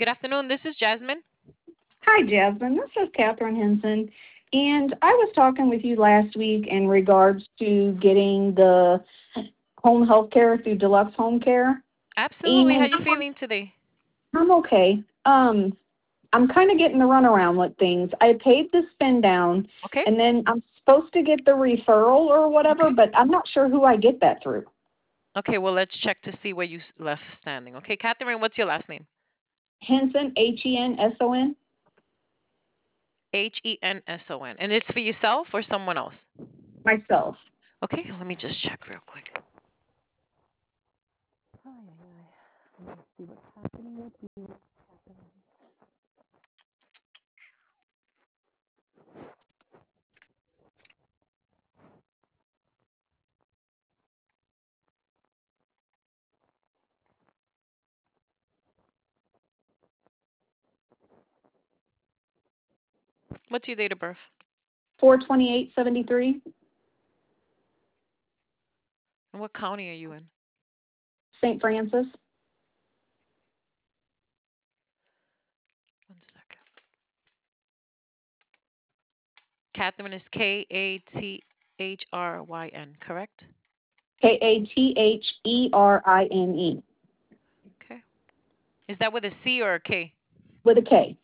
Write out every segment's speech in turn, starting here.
Good afternoon. This is Jasmine. Hi, Jasmine. This is Catherine Henson. And I was talking with you last week in regards to getting the home health care through Deluxe Home Care. Absolutely. How And you feeling today? I'm okay. I'm kind of getting the runaround with things. I paid the spend down, Okay. and then I'm supposed to get the referral or whatever, Okay. but I'm not sure who I get that through. Okay. Well, let's check to see where you left standing. Okay, Catherine, what's your last name? Henson, Henson. Henson. And it's for yourself or someone else? Myself. Okay. Let me just check real quick. What's your date of birth? 42873, And what county are you in? St. Francis. One second. Catherine is Kathryn, correct? Katherine. Okay. Is that with a C or a K? With a K.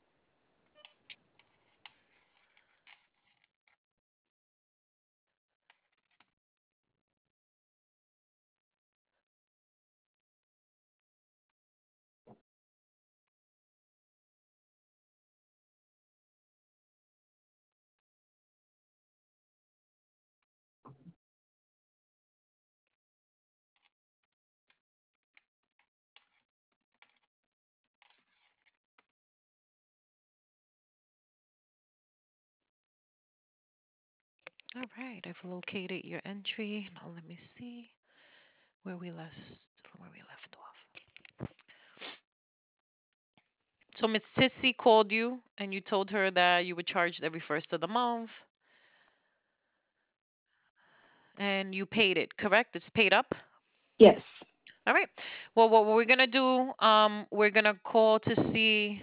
All right. I've located your entry. Now let me see where we left off. So Miss Sissy called you and you told her that you were charged every first of the month and you paid it, correct? It's paid up? Yes. All right. Well, what we're gonna do, we're gonna call to see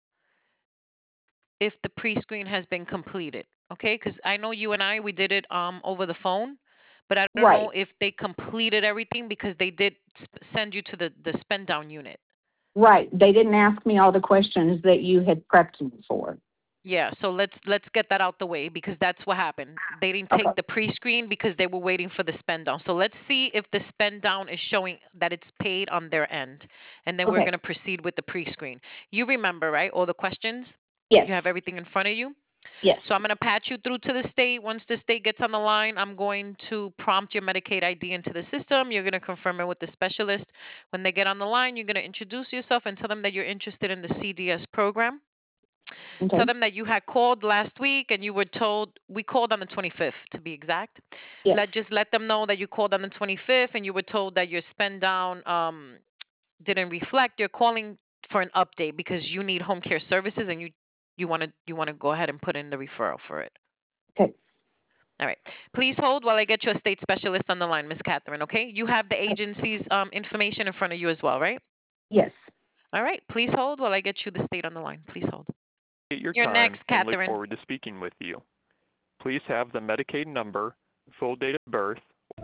if the pre-screen has been completed. Okay, because I know you and we did it over the phone, but I don't know Right. if they completed everything because they did send you to the spend down unit. Right. They didn't ask me all the questions that you had prepped me for. Yeah, so let's get that out the way because that's what happened. They didn't Okay. take the pre-screen because they were waiting for the spend down. So let's see if the spend down is showing that it's paid on their end, and then we're Okay. going to proceed with the pre-screen. You remember, right? All the questions? Yes. You have everything in front of you? Yes. So I'm going to patch you through to the state. Once the state gets on the line, I'm going to prompt your Medicaid ID into the system. You're going to confirm it with the specialist. When they get on the line, you're going to introduce yourself and tell them that you're interested in the CDS program. Tell Okay. them that you had called last week and you were told we called on the 25th to be exact. Yes. Let them know that you called on the 25th and you were told that your spend down didn't reflect. You're calling for an update because you need home care services and you want to go ahead and put in the referral for it. Okay. All right. Please hold while I get your state specialist on the line, Miss Catherine. Okay. You have the agency's information in front of you as well, right? Yes. All right. Please hold while I get you the state on the line. Please hold. At your You're time next, and look Catherine. forward to speaking with you. Please have the Medicaid number, full date of birth.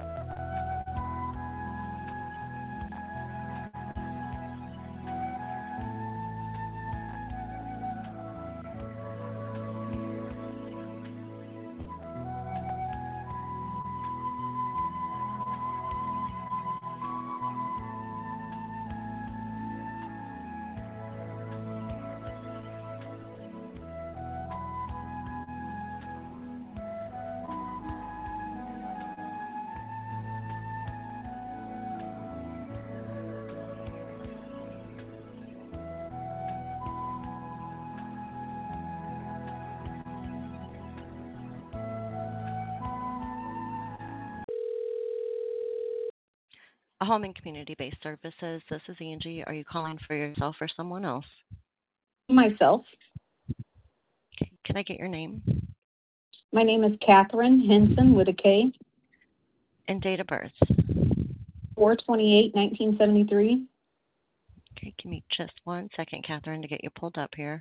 Home and community-based services. This is Angie. Are you calling for yourself or someone else? Myself. Okay. Can I get your name My name is Catherine Henson with a K. and date of birth? 428, 1973. Okay, give me just 1 second, Catherine, to get you pulled up here.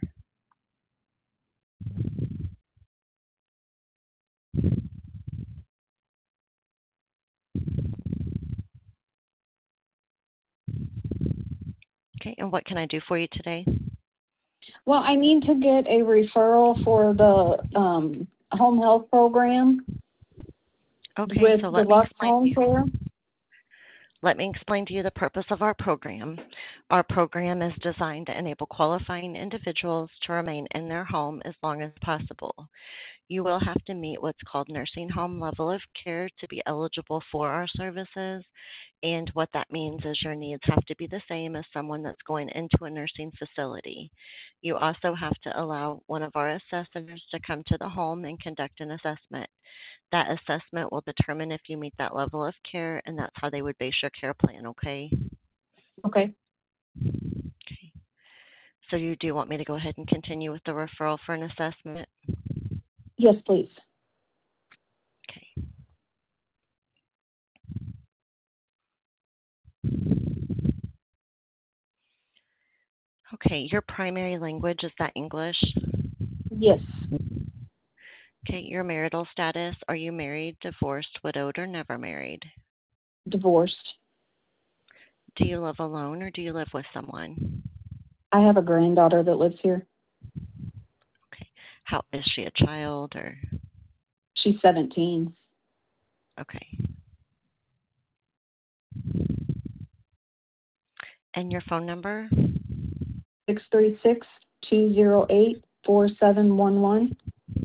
Okay, and what can I do for you today? Well, I need to get a referral for the home health program Okay, with so let me Deluxe explain to Home you. Care. Let me explain to you the purpose of our program. Our program is designed to enable qualifying individuals to remain in their home as long as possible. You will have to meet what's called nursing home level of care to be eligible for our services. And what that means is your needs have to be the same as someone that's going into a nursing facility. You also have to allow one of our assessors to come to the home and conduct an assessment. That assessment will determine if you meet that level of care, and that's how they would base your care plan, okay? Okay. Okay. So you do want me to go ahead and continue with the referral for an assessment? Yes, please. Okay. Okay, your primary language, is that English? Yes. Okay, your marital status, are you married, divorced, widowed, or never married? Divorced. Do you live alone or do you live with someone? I have a granddaughter that lives here. Okay. How is she, a child or? She's 17. Okay. And your phone number? 636-208-4711.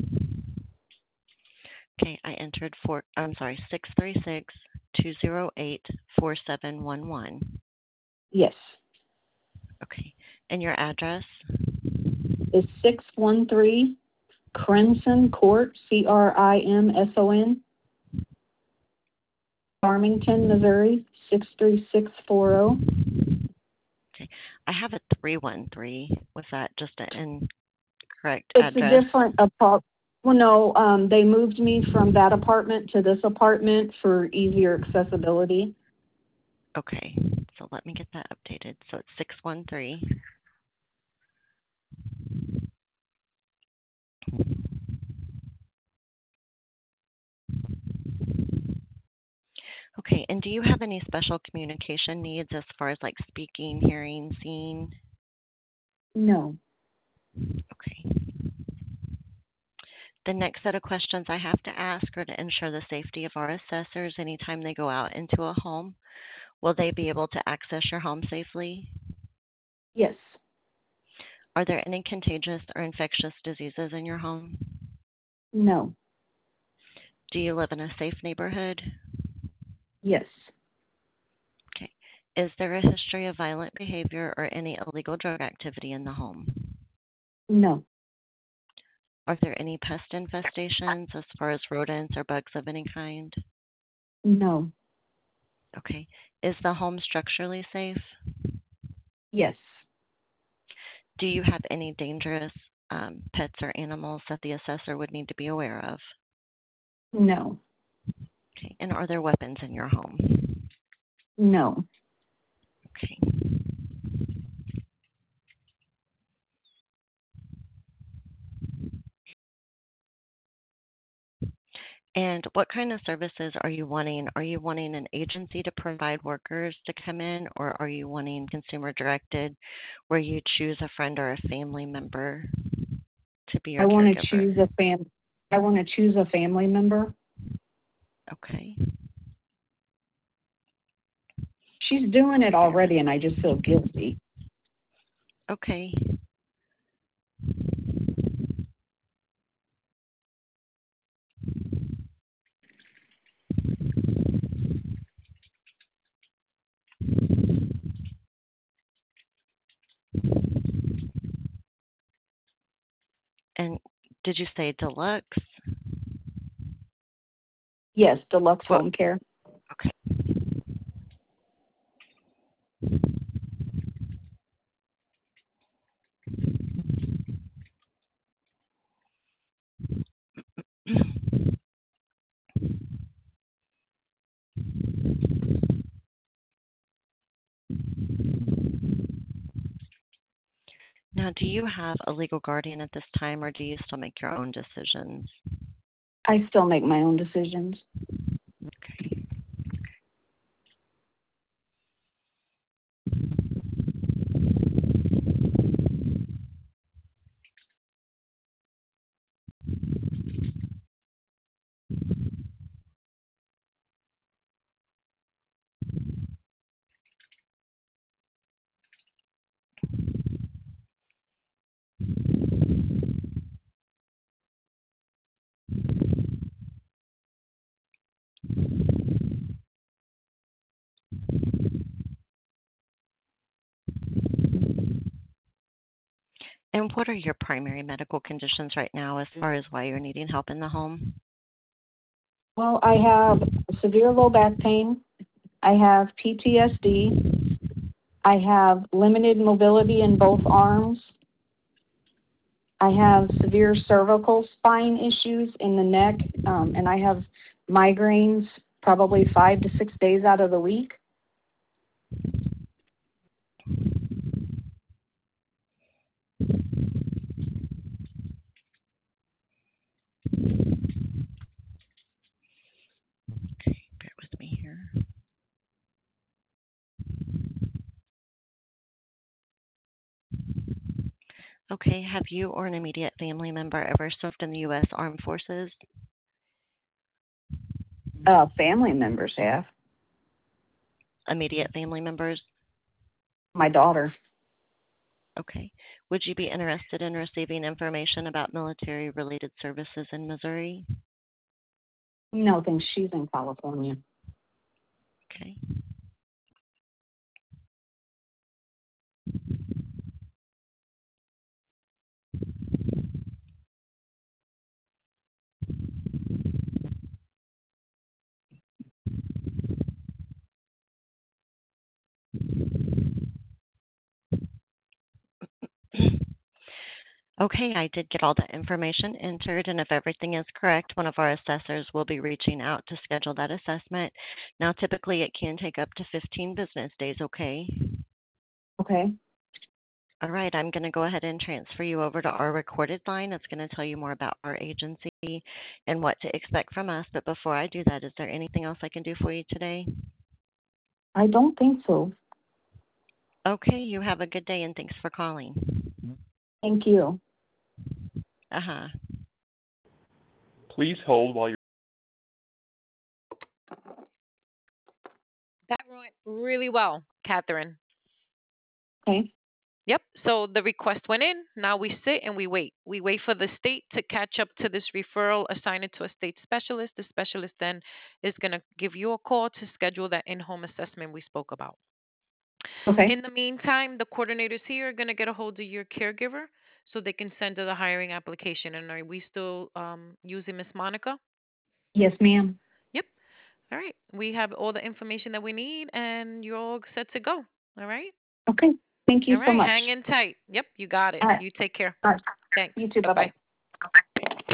Okay, I entered 636-208-4711. Yes. Okay. And your address? Is 613 Crimson Court, Crimson, Farmington, Missouri, 63640. Okay. I have a 313. Was that just an incorrect It's a address? different apartment. Well, no, they moved me from that apartment to this apartment for easier accessibility. Okay. So let me get that updated. So it's 613. Okay, and do you have any special communication needs as far as like speaking, hearing, seeing? No. Okay. The next set of questions I have to ask are to ensure the safety of our assessors anytime they go out into a home. Will they be able to access your home safely? Yes. Are there any contagious or infectious diseases in your home? No. Do you live in a safe neighborhood? Yes. Okay. Is there a history of violent behavior or any illegal drug activity in the home? No. Are there any pest infestations as far as rodents or bugs of any kind? No. Okay. Is the home structurally safe? Yes. Do you have any dangerous pets or animals that the assessor would need to be aware of? No. Okay. And are there weapons in your home? No. Okay. And what kind of services are you wanting? Are you wanting an agency to provide workers to come in, or are you wanting consumer directed where you choose a friend or a family member to be your I want to caregiver? choose a family member. Okay. She's doing it already and I just feel guilty. Okay. And did you say deluxe? Yes, Deluxe What? Home Care. Okay. Now, do you have a legal guardian at this time, or do you still make your own decisions? I still make my own decisions. Okay. And what are your primary medical conditions right now as far as why you're needing help in the home? Well, I have severe low back pain. I have PTSD. I have limited mobility in both arms. I have severe cervical spine issues in the neck, and I have migraines probably 5 to 6 days out of the week. Okay, bear with me here. Okay, have you or an immediate family member ever served in the U.S. Armed Forces? Family members have. Immediate family members? My daughter. Okay. Would you be interested in receiving information about military-related services in Missouri? No, thanks. She's in California. Okay. Okay, I did get all that information entered, and if everything is correct, one of our assessors will be reaching out to schedule that assessment. Now, typically it can take up to 15 business days, okay? Okay. All right, I'm going to go ahead and transfer you over to our recorded line. It's going to tell you more about our agency and what to expect from us. But before I do that, is there anything else I can do for you today? I don't think so. Okay, you have a good day, and thanks for calling. Thank you. Uh-huh. Please hold while you're That went really well, Catherine. Okay. Yep. So the request went in. Now we sit and we wait. We wait for the state to catch up to this referral, assign it to a state specialist. The specialist then is going to give you a call to schedule that in-home assessment we spoke about. Okay. In the meantime, the coordinators here are going to get a hold of your caregiver so they can send her the hiring application. And are we still using Miss Monica? Yes, ma'am. Yep. All right. We have all the information that we need, and you're all set to go. All right. Okay. Thank you All so right. much. Hang in tight. Yep. You got it. All right. You take care. All right. Thanks. You too. Bye bye. Bye-bye.